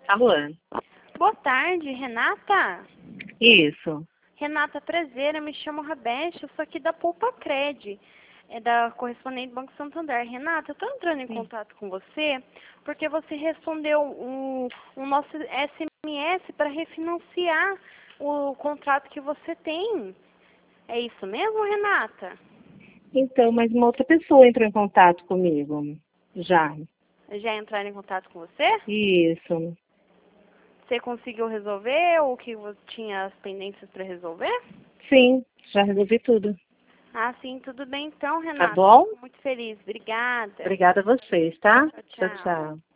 Alô? Boa tarde, Renata? Isso. Renata Prazer, me chamo Rabeste, eu sou aqui da Poupa Cred, da correspondente do Banco Santander. Renata, eu estou entrando em contato com você porque você respondeu o nosso SMS para refinanciar o contrato que você tem. É isso mesmo, Renata? Então, mas uma outra pessoa entrou em contato comigo. Já. Já entraram em contato com você? Isso. Você conseguiu resolver o que você tinha as pendências para resolver? Sim, já resolvi tudo. Ah, sim, tudo bem então, Tá Renata. bom? Fico muito feliz. Obrigada. Obrigada a vocês, tá? Tchau, Tchau, tchau. tchau.